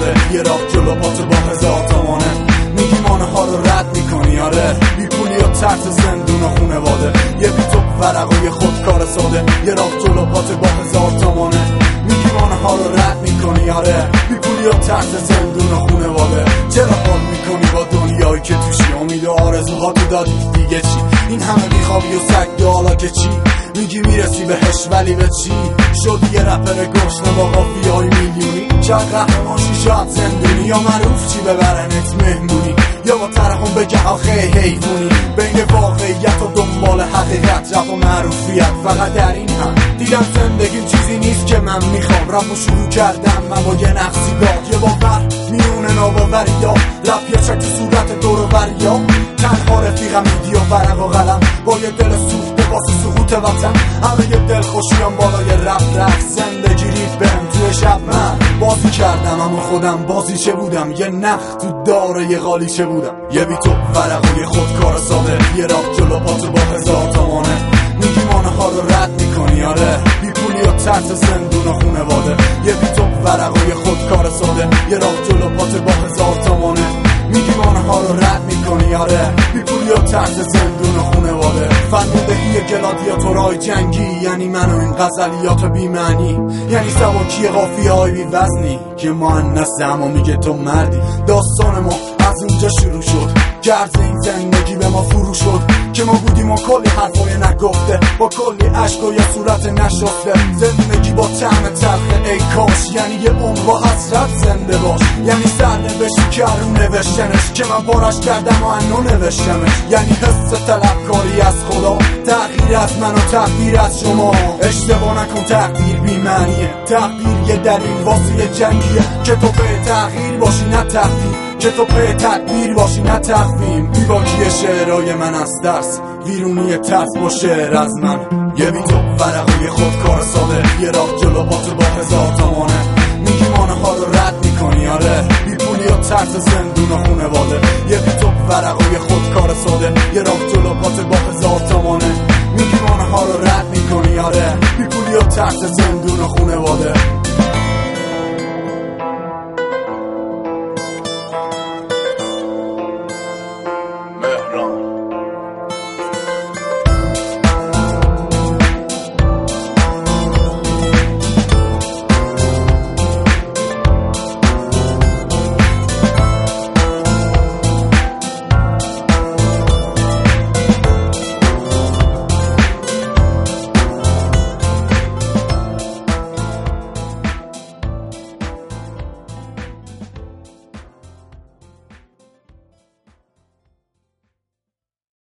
ساده، یه راه جلو پاتو با 1000 تومانه. میگی مانه ها رو رد میکنی، آره بی پولی و ترس زندون و خونواده. یه بی تو ورقای خودکار ساده، یه راه جلو پاتو با 1000 تومانه. میگی مانه ها رو رد میکنی، آره بی پولی و ترس زندون و خونواده. چرا حال میکنی با دنیایی که توشی؟ امید و آرزوها تو دادی دیگه چی؟ این همه بیخوابی و سگ حالا که چی؟ میگی میرسی بهش ولی به چی؟ شدی یه رپر گشنه با قافیه‌های میلیونی. شاید قهرمانشی شاید زندونی، یا معروف چی ببرنت مهمونی، یا با ترحم بگه آخه حیوونی. بین واقعیت و دنبال حقیقت، رپ و معروفیت فقط در این هم دیدم زندگیم چیزی نیست که من میخوام. رپ و شروع کردم من با یه نقصی داد، یه باور میونه ناباوری ها. رپ یه چک تو صورت دور و بری ها. تنها رفیقم ایدی و ورق و قلم، با یه دل سوخته واسه سقوط وطن. همه یه دل خوشیم بالای رپ زندگی رید بهم توی شب. من بازی کردم اما خودم بازی چه بودم؟ یه نخ تو داره یه قالی چه بودم؟ یه بی تو ورقای خودکار ساده، یه راه جلو پاتو با 1000 تومانه. میگی مانه ها رو رد میکنی، آره بی پولی و ترس زندون و خونواده. یه بی تو ورقای خودکار ساده، یه راه جلو پاتو با 1000 تومانه. میگی مانه ها رو رد میکنی، آره بی پولی و ترس زندون و خونواده. فرمودهی گلادیاتورای جنگی، یعنی من و این غزلیات بی معنی. یعنی سواکی قافیه های بی وزنی که مؤنث اما میگه تو مردی. داستان ما از اونجا شروع شد، گرز این زندگی به ما فرو شد که ما بودیم و کلی حرفای نگفته، با کلی عشق و یه صورت نشسته. زندگی با طعم تلخ ای کاش، یعنی یه عمر با حسرت زنده باش. یعنی سرنوشتی که رو نوشتنش که من بارش کردم و انو نوشتمش. یعنی حس طلبکاری از خدا، تغییر از من و تقدیر از شما. اشتباه نکن تقدیر بی معنیه، تقدیر یه دلیل واسه یه جنگیه که تو به تغییر باشی نه تقدیر، که تو به تدبیر باشی نه تقویم. بیباکی شعرهای من از درس، ویرونی ترس با شعر از من. یه بی تو ورقای خودکار ساده، یه راه جلو پاتو با 1000 تومانه. میگی مانه ها رو رد میکنی، آره بی پولی و ترس زندون و خونواده. یه بی تو ورقای خودکار ساده، یه راه جلو پاتو با 1000 تومانه. میگی مانه ها رو رد میکنی، آره بی پولی و ترس زندون و خونواده.